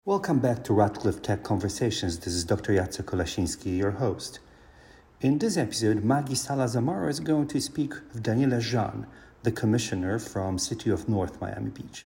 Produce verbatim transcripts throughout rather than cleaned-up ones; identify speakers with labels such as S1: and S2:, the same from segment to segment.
S1: Welcome back to Radcliffe Tech Conversations. This is Doctor Jacek Kolasiński, your host. In this episode, Maggie Sala-Zamaro is going to speak with Daniela Jean, the commissioner from City of North Miami Beach.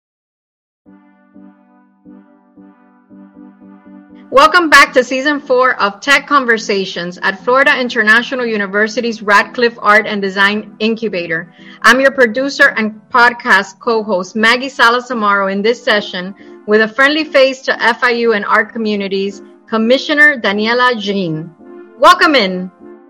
S2: Welcome back to Season four of Tech Conversations at Florida International University's Radcliffe Art and Design Incubator. I'm your producer and podcast co-host, Maggie Sala-Zamaro, in this session with a friendly face to F I U and art communities, Commissioner Daniela Jean. Welcome in.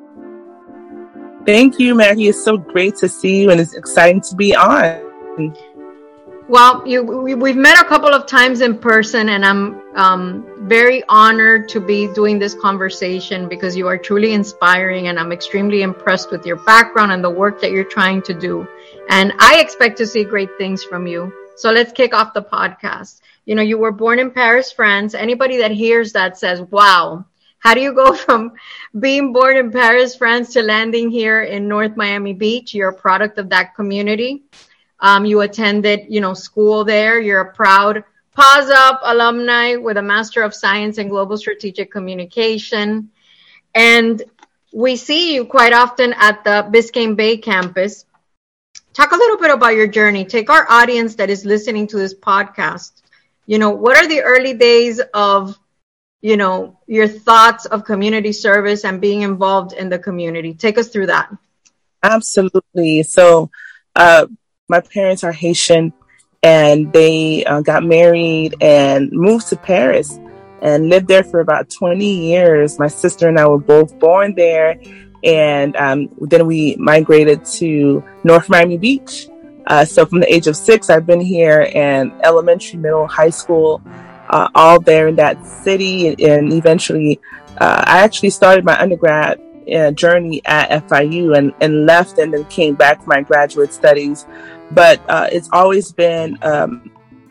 S3: Thank you, Maggie. It's so great to see you, and it's exciting to be on.
S2: Well, you, we, we've met a couple of times in person, and I'm um, very honored to be doing this conversation because you are truly inspiring, and I'm extremely impressed with your background and the work that you're trying to do. And I expect to see great things from you. So let's kick off the podcast. You know, you were born in Paris, France. Anybody that hears that says, wow, how do you go from being born in Paris, France to landing here in North Miami Beach? You're a product of that community. Um, you attended, you know, school there. You're a proud Pause Up alumni with a Master of Science in Global Strategic Communication. And we see you quite often at the Biscayne Bay campus. Talk a little bit about your journey. Take our audience that is listening to this podcast. You know, what are the early days of, you know, your thoughts of community service and being involved in the community? Take us through that.
S3: Absolutely. So, uh, my parents are Haitian, and they uh, got married and moved to Paris and lived there for about twenty years. My sister and I were both born there, and um, then we migrated to North Miami Beach. Uh, so from the age of six, I've been here, and elementary, middle, high school, uh, all there in that city. And eventually, uh, I actually started my undergrad uh, journey at F I U and, and left and then came back for my graduate studies. But uh, it's always been um,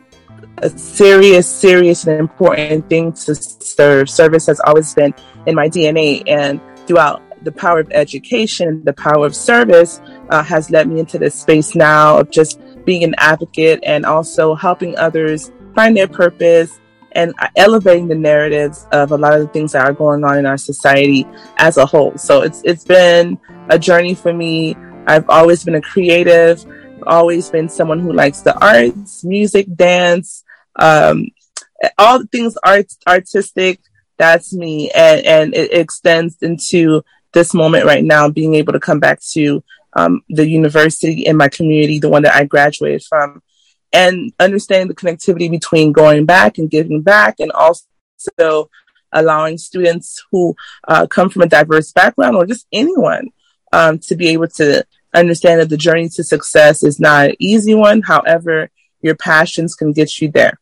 S3: a serious, serious and important thing to serve. Service has always been in my D N A, and throughout the power of education, the power of service uh, has led me into this space now of just being an advocate and also helping others find their purpose and elevating the narratives of a lot of the things that are going on in our society as a whole. So it's it's been a journey for me. I've always been a creative, always been someone who likes the arts, music, dance, um, all things art, artistic. That's me. And, and it extends into this moment right now, being able to come back to um, the university in my community, the one that I graduated from, and understanding the connectivity between going back and giving back, and also allowing students who uh, come from a diverse background, or just anyone, um, to be able to understand that the journey to success is not an easy one. However, your passions can get you there.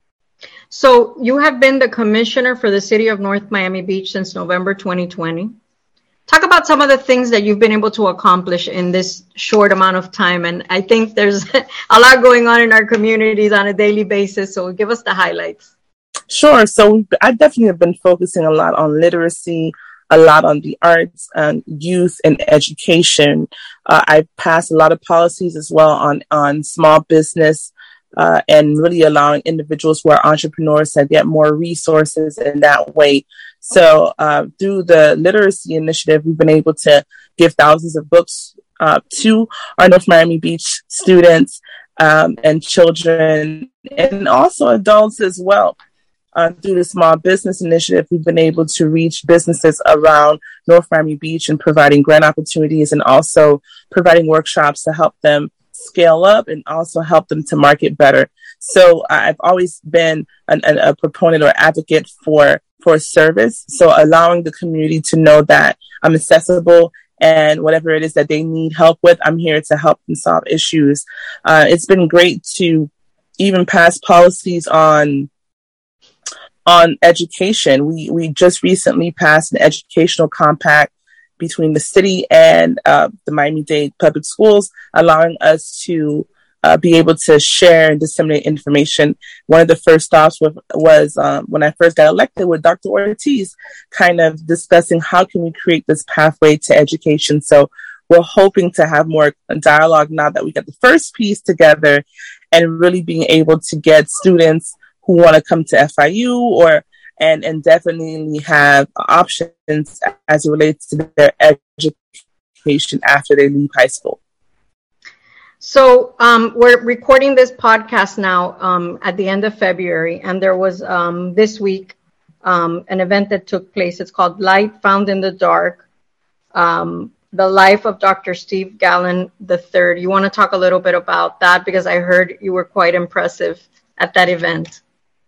S2: So you have been the commissioner for the City of North Miami Beach since November twenty twenty. Talk about some of the things that you've been able to accomplish in this short amount of time. And I think there's a lot going on in our communities on a daily basis. So give us the highlights.
S3: Sure. So I definitely have been focusing a lot on literacy, a lot on the arts and youth and education. Uh, I've passed a lot of policies as well on, on small business uh, and really allowing individuals who are entrepreneurs to get more resources in that way. So uh, through the literacy initiative, we've been able to give thousands of books uh, to our North Miami Beach students um, and children, and also adults as well. Uh, through the Small Business Initiative, we've been able to reach businesses around North Miami Beach and providing grant opportunities, and also providing workshops to help them scale up and also help them to market better. So I've always been an, an, a proponent or advocate for, for service. So allowing the community to know that I'm accessible, and whatever it is that they need help with, I'm here to help them solve issues. Uh, it's been great to even pass policies on on education. We we just recently passed an educational compact between the city and uh, the Miami-Dade Public Schools, allowing us to uh, be able to share and disseminate information. One of the first stops with, was um, when I first got elected with Doctor Ortiz, kind of discussing how can we create this pathway to education. So we're hoping to have more dialogue now that we got the first piece together, and really being able to get students who want to come to F I U or and and definitely have options as it relates to their education after they leave high school.
S2: So um, we're recording this podcast now um, at the end of February, and there was um, this week um, an event that took place. It's called Light Found in the Dark, um, the life of Doctor Steve Gallon the third. You want to talk a little bit about that, because I heard you were quite impressive at that event.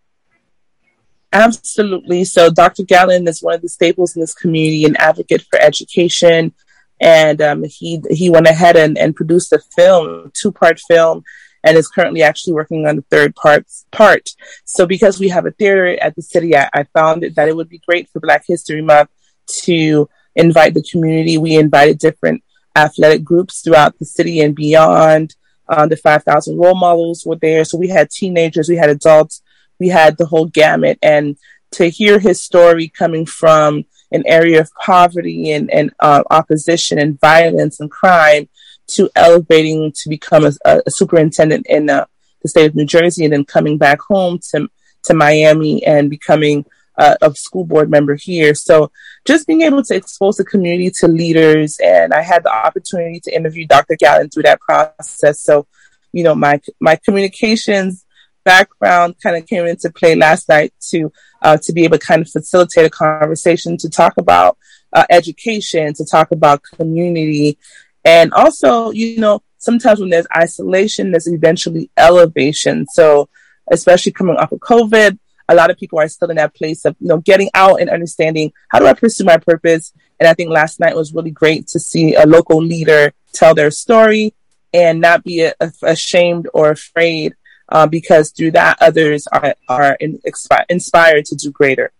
S3: Absolutely. So Doctor Gallon is one of the staples in this community, an advocate for education. And um, he he went ahead and, and produced a film, two-part film, and is currently actually working on the third part. part. So because we have a theater at the city, I, I found it, that it would be great for Black History Month to invite the community. We invited different athletic groups throughout the city and beyond. Uh, the five thousand role models were there. So we had teenagers, we had adults, we had the whole gamut. And to hear his story coming from an area of poverty and, and uh, opposition and violence and crime to elevating to become a, a superintendent in uh, the state of New Jersey, and then coming back home to, to Miami and becoming uh, a school board member here. So just being able to expose the community to leaders, and I had the opportunity to interview Doctor Gallon through that process. So, you know, my my communications background kind of came into play last night to uh, to be able to kind of facilitate a conversation, to talk about uh, education, to talk about community. And also, you know, sometimes when there's isolation, there's eventually elevation. So especially coming off of COVID, a lot of people are still in that place of, you know, getting out and understanding, how do I pursue my purpose? And I think last night was really great to see a local leader tell their story and not be a, a, ashamed or afraid, Uh, because through that, others are, are in, expi- inspired to do greater.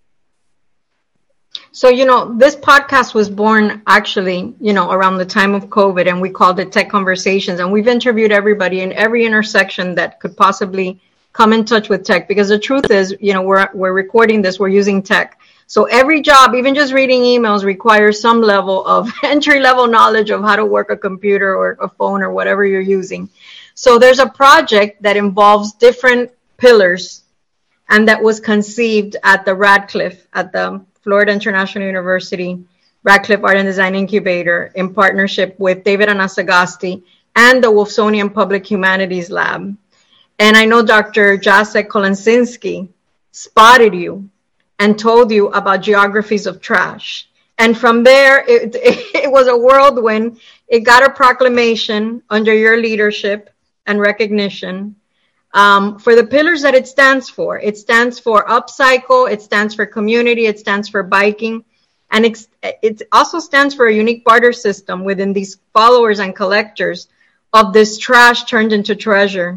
S2: So, you know, this podcast was born actually, you know, around the time of COVID, and we called it Tech Conversations. And we've interviewed everybody in every intersection that could possibly come in touch with tech, because the truth is, you know, we're, we're recording this, we're using tech. So every job, even just reading emails, requires some level of entry level knowledge of how to work a computer or a phone or whatever you're using. So there's a project that involves different pillars, and that was conceived at the Radcliffe, at the Florida International University, Radcliffe Art and Design Incubator, in partnership with David Anasagasti and the Wolfsonian Public Humanities Lab. And I know Doctor Jacek Kolenczynski spotted you and told you about geographies of trash. And from there, it, it, it was a whirlwind. It got a proclamation under your leadership and recognition um, for the pillars that it stands for. It stands for upcycle, it stands for community, it stands for biking, and it, it also stands for a unique barter system within these followers and collectors of this trash turned into treasure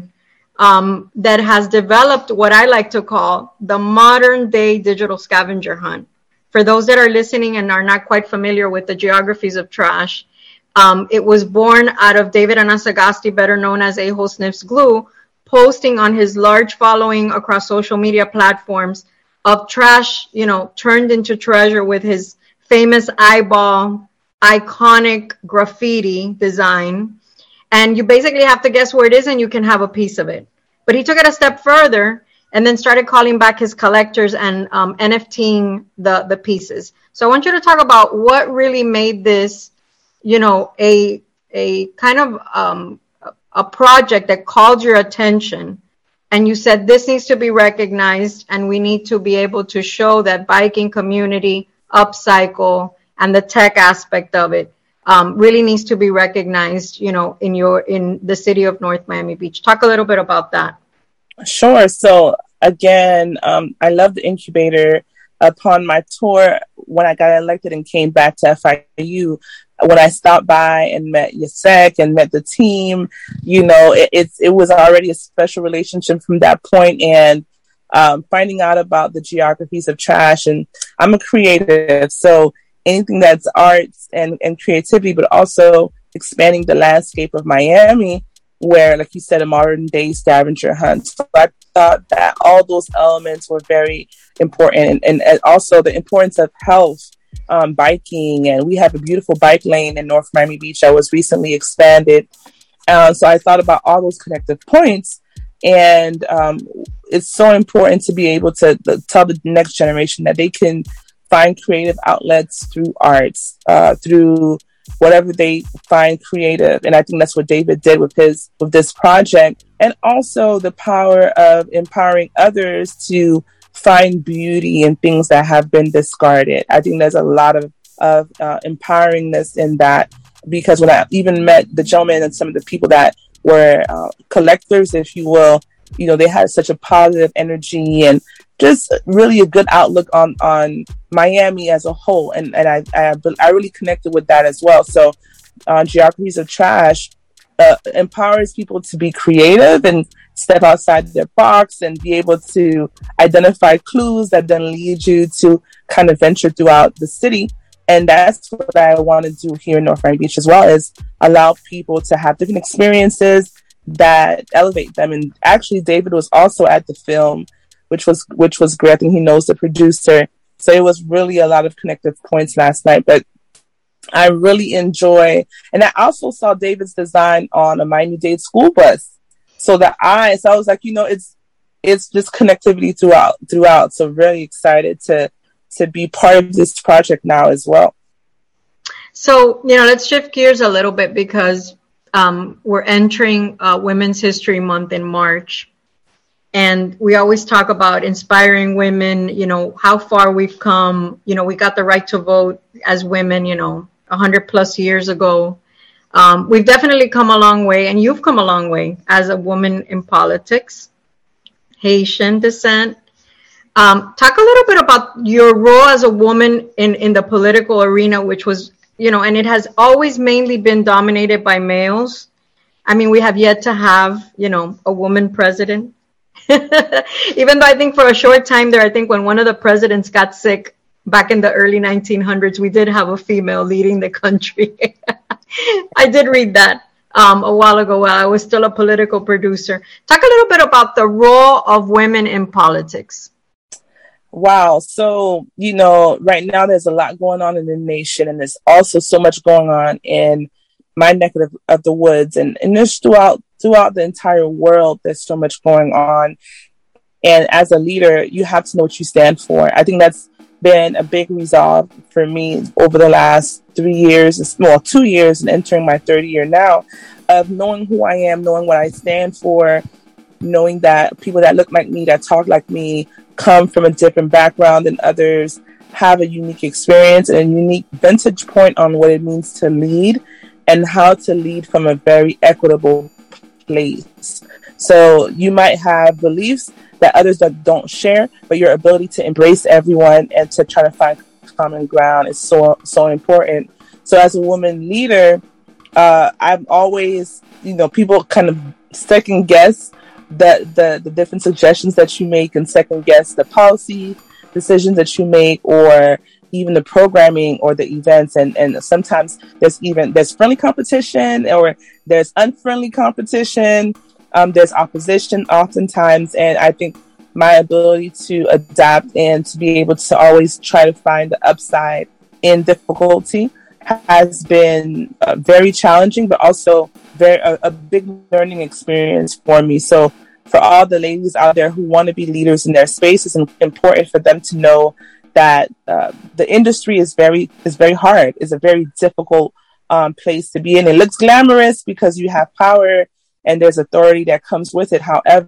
S2: um, that has developed what I like to call the modern day digital scavenger hunt. For those that are listening and are not quite familiar with the geographies of trash, Um, it was born out of David Anasagasti, better known as A-Hole Sniffs Glue, posting on his large following across social media platforms of trash, you know, turned into treasure, with his famous eyeball, iconic graffiti design. And you basically have to guess where it is and you can have a piece of it. But he took it a step further and then started calling back his collectors and um, NFTing the, the pieces. So I want you to talk about what really made this, you know, a a kind of um, a project that called your attention, and you said this needs to be recognized, and we need to be able to show that biking community, upcycle, and the tech aspect of it um, really needs to be recognized, you know, in your in the city of North Miami Beach. Talk a little bit about that.
S3: Sure. So again, um, I love the incubator. Upon my tour, when I got elected and came back to F I U, when I stopped by and met Jacek and met the team, you know, it, it's, it was already a special relationship from that point. And um, finding out about the geographies of trash, and I'm a creative, so anything that's arts and, and creativity, but also expanding the landscape of Miami, where, like you said, a modern day scavenger hunt. So I thought that all those elements were very important, and, and, and also the importance of health, um, biking, and we have a beautiful bike lane in North Miami Beach that was recently expanded. Uh, so I thought about all those connective points, and um, it's so important to be able to tell the next generation that they can find creative outlets through arts, uh, through whatever they find creative. And I think that's what David did with his with this project. And also the power of empowering others to find beauty in things that have been discarded. I think there's a lot of, of uh, empoweringness in that, because when I even met the gentleman and some of the people that were uh, collectors, if you will, you know, they had such a positive energy and just really a good outlook on, on Miami as a whole. And, and I, I, I really connected with that as well. So uh, Geographies of Trash uh, empowers people to be creative and step outside their box and be able to identify clues that then lead you to kind of venture throughout the city. And that's what I want to do here in North Miami Beach as well, is allow people to have different experiences that elevate them. And actually, David was also at the film, which was which was great. I think he knows the producer. So it was really a lot of connective points last night. But I really enjoy, and I also saw David's design on a Miami-Dade school bus. So the eyes, so I was like, you know, it's it's just connectivity throughout throughout. So really excited to to be part of this project now as well.
S2: So, you know, let's shift gears a little bit, because um, we're entering uh, Women's History Month in March. And we always talk about inspiring women, you know, how far we've come. You know, we got the right to vote as women, you know, one hundred plus years ago. Um, we've definitely come a long way, and you've come a long way as a woman in politics, Haitian descent. Um, talk a little bit about your role as a woman in, in the political arena, which was, you know, and it has always mainly been dominated by males. I mean, we have yet to have, you know, a woman president. Even though I think for a short time there, I think when one of the presidents got sick back in the early nineteen hundreds, we did have a female leading the country. I did read that um, a while ago while I was still a political producer. Talk a little bit about the role of women in politics.
S3: Wow. So, you know, right now there's a lot going on in the nation, and there's also so much going on in my neck of, of the woods, and, and there's throughout throughout the entire world. There's so much going on. And as a leader, you have to know what you stand for. I think that's been a big resolve for me over the last three years, well, two years and entering my third year now, of knowing who I am, knowing what I stand for, knowing that people that look like me, that talk like me, come from a different background than others, have a unique experience and a unique vantage point on what it means to lead and how to lead from a very equitable place. So you might have beliefs that others that don't share, but your ability to embrace everyone and to try to find common ground is so so important. So as a woman leader, uh, I'm always, you know, people kind of second guess the, the the different suggestions that you make, and second guess the policy decisions that you make, or even the programming or the events. And, and sometimes there's even there's friendly competition, or there's unfriendly competition. Um, there's opposition oftentimes. And I think my ability to adapt and to be able to always try to find the upside in difficulty has been uh, very challenging, but also very a, a big learning experience for me. So for all the ladies out there who want to be leaders in their space, it's important for them to know that uh, the industry is very is very hard. It's a very difficult um, place to be in. It looks glamorous because you have power and there's authority that comes with it. However,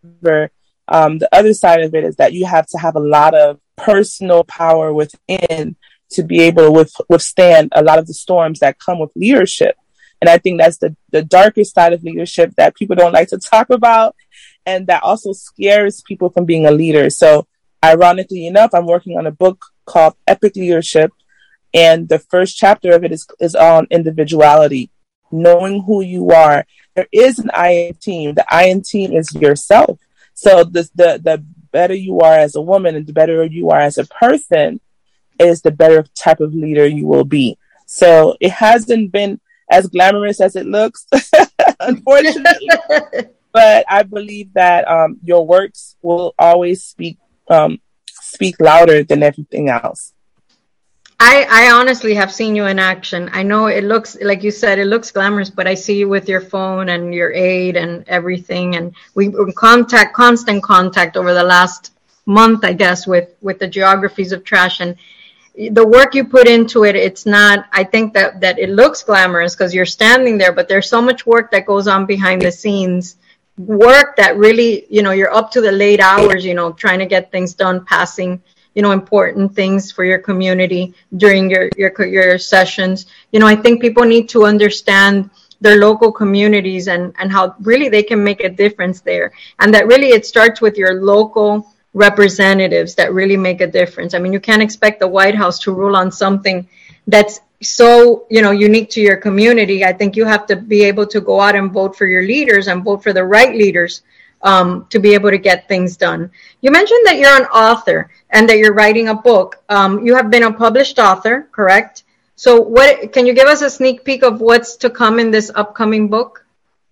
S3: um, the other side of it is that you have to have a lot of personal power within to be able to with, withstand a lot of the storms that come with leadership. And I think that's the, the darkest side of leadership that people don't like to talk about, and that also scares people from being a leader. So ironically enough, I'm working on a book called Epic Leadership, and the first chapter of it is, is on individuality, knowing who you are. There is an I in team. The I in team is yourself. So the, the, the better you are as a woman and the better you are as a person is the better type of leader you will be. So it hasn't been as glamorous as it looks, unfortunately. But I believe that um, your works will always speak um, speak louder than everything else.
S2: I, I honestly have seen you in action. I know it looks, like you said, it looks glamorous, but I see you with your phone and your aid and everything. And we were in contact, constant contact over the last month, I guess, with, with the geographies of trash. And the work you put into it, it's not, I think that, that it looks glamorous because you're standing there, but there's so much work that goes on behind the scenes. Work that really, you know, you're up to the late hours, you know, trying to get things done, passing, you know, important things for your community during your, your, your sessions. You know, I think people need to understand their local communities and, and how really they can make a difference there. And that really it starts with your local representatives that really make a difference. I mean, you can't expect the White House to rule on something that's so, you know, unique to your community. I think you have to be able to go out and vote for your leaders and vote for the right leaders um, to be able to get things done. You mentioned that you're an author and that you're writing a book. Um, you have been a published author, correct? So what can you give us a sneak peek of what's to come in this upcoming book?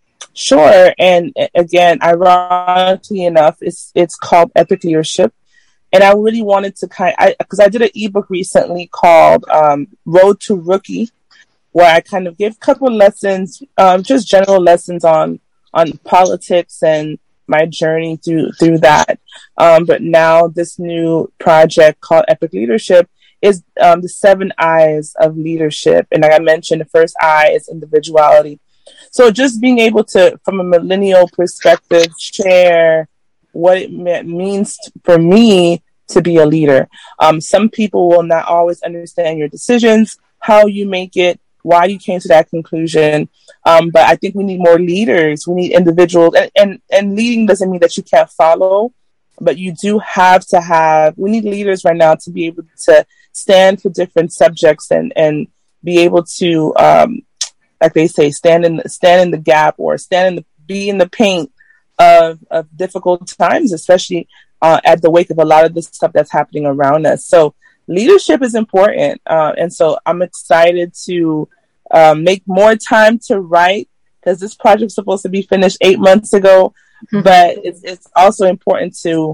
S3: Sure. And again, ironically enough, it's it's called Epic Leadership. And I really wanted to kind of, because I, I did an ebook recently called um, Road to Rookie, where I kind of gave a couple of lessons, um, just general lessons on on politics and my journey through through that. Um, but now this new project called Epic Leadership is um, the seven I's of leadership. And like I mentioned, the first I is individuality. So just being able to, from a millennial perspective, share what it means for me to be a leader. Um, some people will not always understand your decisions, how you make it, why you came to that conclusion. Um, but I think we need more leaders. We need individuals. And, and, and leading doesn't mean that you can't follow, but you do have to have, we need leaders right now to be able to stand for different subjects and, and be able to, um, like they say, stand in, stand in the gap or stand in the, be in the paint of, of difficult times, especially uh, at the wake of a lot of the stuff that's happening around us. So leadership is important. Uh, and so I'm excited to um, make more time to write, because this project's supposed to be finished eight months ago, mm-hmm. but it's, it's also important to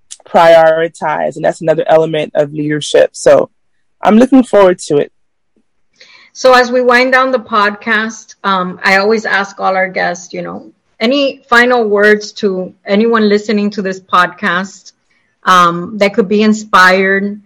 S3: prioritize. And that's another element of leadership. So I'm looking forward to it.
S2: So as we wind down the podcast, um, I always ask all our guests, you know, any final words to anyone listening to this podcast um, that could be inspired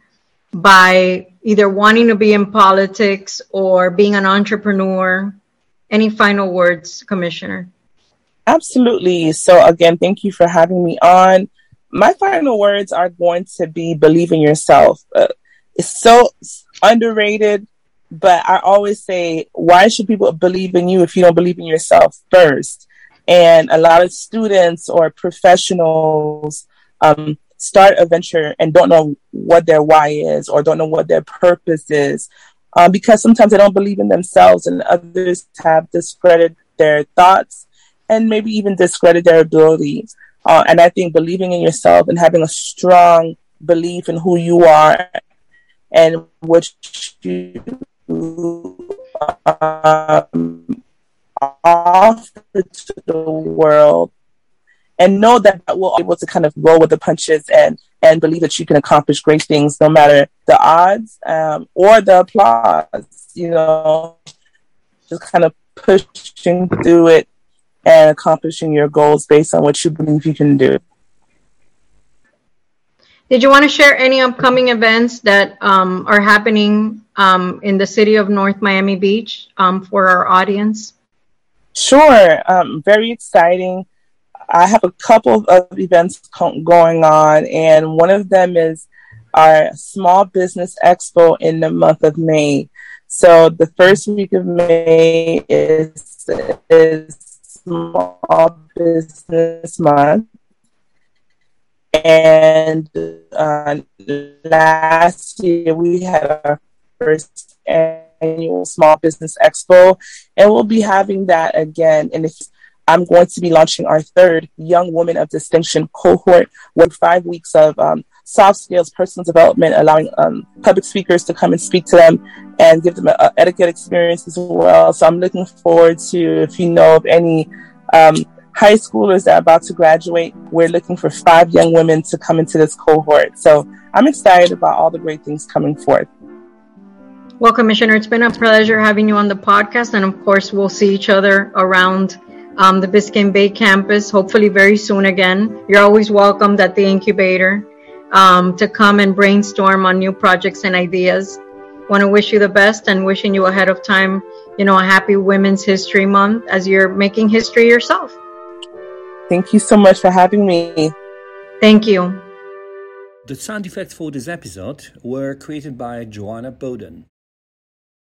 S2: by either wanting to be in politics or being an entrepreneur? Any final words, Commissioner?
S3: Absolutely. So again, thank you for having me on. My final words are going to be believe in yourself. Uh, it's so underrated, but I always say, why should people believe in you if you don't believe in yourself first? And a lot of students or professionals um, start a venture and don't know what their why is or don't know what their purpose is um, because sometimes they don't believe in themselves, and others have discredited their thoughts and maybe even discredit their abilities. Uh, and I think believing in yourself and having a strong belief in who you are and what you um, offer to the world, and know that that will be able to kind of roll with the punches and, and believe that you can accomplish great things no matter the odds um, or the applause, you know, just kind of pushing through it and accomplishing your goals based on what you believe you can do.
S2: Did you want to share any upcoming events that um, are happening um, in the city of North Miami Beach um, for our audience?
S3: Sure. Um, very exciting. I have a couple of events co- going on, and one of them is our Small Business Expo in the month of May. So the first week of May is, is Small Business Month. And uh, last year we had our first annual Small Business Expo, and we'll be having that again. And if I'm going to be launching our third Young Woman of Distinction cohort with five weeks of um, soft skills, personal development, allowing um, public speakers to come and speak to them and give them an etiquette experience as well. So I'm looking forward to, if you know of any um, high schoolers that are about to graduate, we're looking for five young women to come into this cohort. So I'm excited about all the great things coming forth.
S2: Well, Commissioner, it's been a pleasure having you on the podcast. And of course, we'll see each other around um, the Biscayne Bay campus, hopefully very soon again. You're always welcomed at the incubator um, to come and brainstorm on new projects and ideas. Want to wish you the best and wishing you ahead of time, you know, a happy Women's History Month as you're making history yourself.
S3: Thank you so much for having me.
S2: Thank you.
S1: The sound effects for this episode were created by Joanna Bowden.